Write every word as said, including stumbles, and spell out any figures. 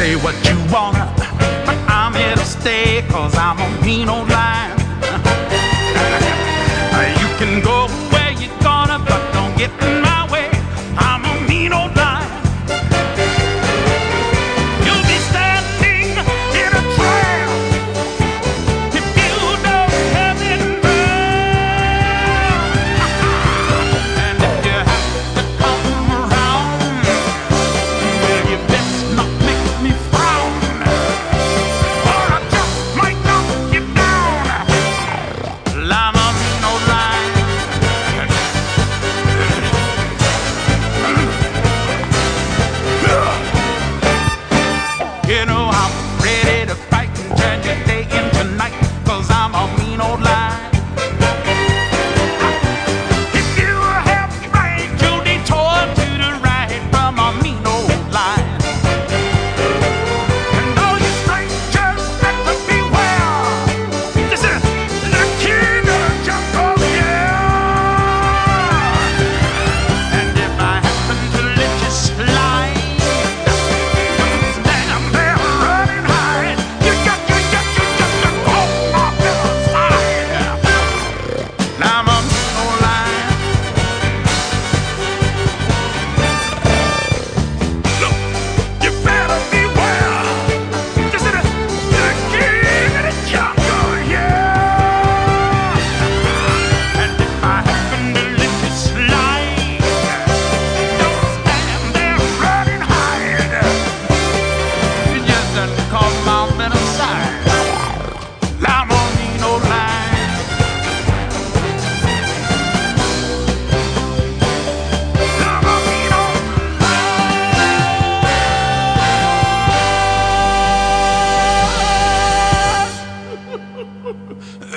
say what you wanna, but I'm here to stay, cause I'm a mean old lion. You can go where you're gonna, but don't get in my way. I'm a mean old lion. You'll be standing in a trap if you don't have it round. And if you have to come around, well, you best not make me frown, or I just might knock you down. I'm a mean old lion. You know I'm ready to fight and turn your day into night, cause I'm a mean old lion. If you have right, you'll detour to the right from a mean old lion. And all you strangers better beware. This is the king of the jungle, yeah. And if I happen to let you slide, stand there running high. You got, you got, you got to go off to the side. I'm a mean old lion. Look, you better beware. This is the, the king of the jungle, yeah. And if I happen to let you slide, don't stand there running hide. You just have to come out to the side. I'm a mean old lion. I'm a mean old lion.